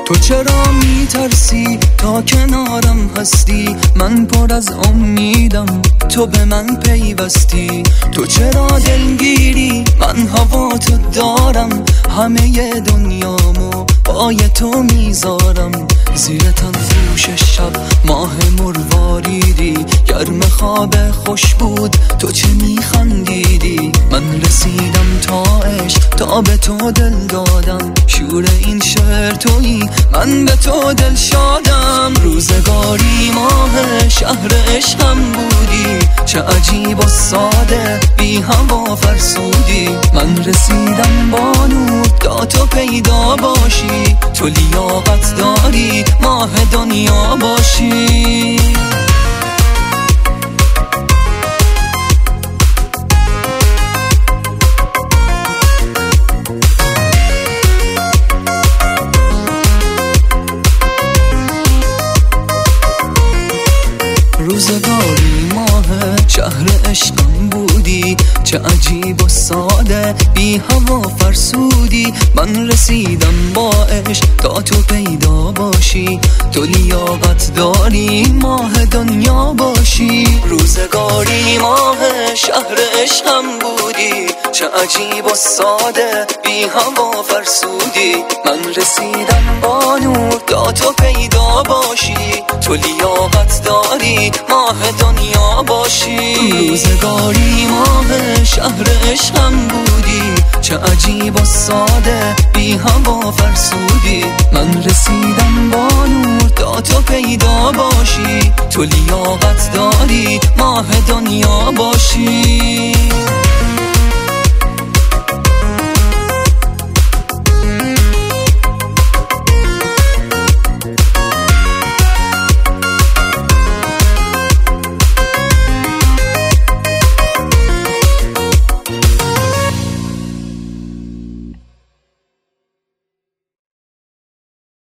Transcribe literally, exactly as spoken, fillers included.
تو چرا میترسی تا کنارم هستی؟ من پر از امیدم تو به من پیوستی. تو چرا دلگیری؟ من هوا تو دارم، همه دنیامو پای تو میذارم. زیر تنفوش شب ماه مرواریدی، گرم خواب خوش بود تو چه میخندیدی. من رسیدم تا عشق تا به تو دل دادم، شور این شهر تویی من به تو دل شادم. روزگاری ماه شهر عشقم بودی، چه عجیب و ساده بی هوا فرسودی. من رسیدم با نور تا تو پیدا باشی، تو لیاقت داری ماه دنیا باشی. روزگاری ماه شهر عشقم بودی، چه عجیب و ساده بی هوا فرسودی. من رسیدم با عشق تا تو پیدا باشی، تو لیاقت داری ماه دنیا باشی. روزگاری ماه شهر عشقم بودی، چه عجیب و ساده بی هوا فرسودی. من رسیدم با نور تا تو پیدا باشی، تو لیاقت داری ماه دنیا باشی. روزگاری ماه شهر عشقم بودی، چه عجیب و ساده بی هوا فرسودی. من رسیدم با نور تا تو پیدا باشی، تو لیاقت داری ماه دنیا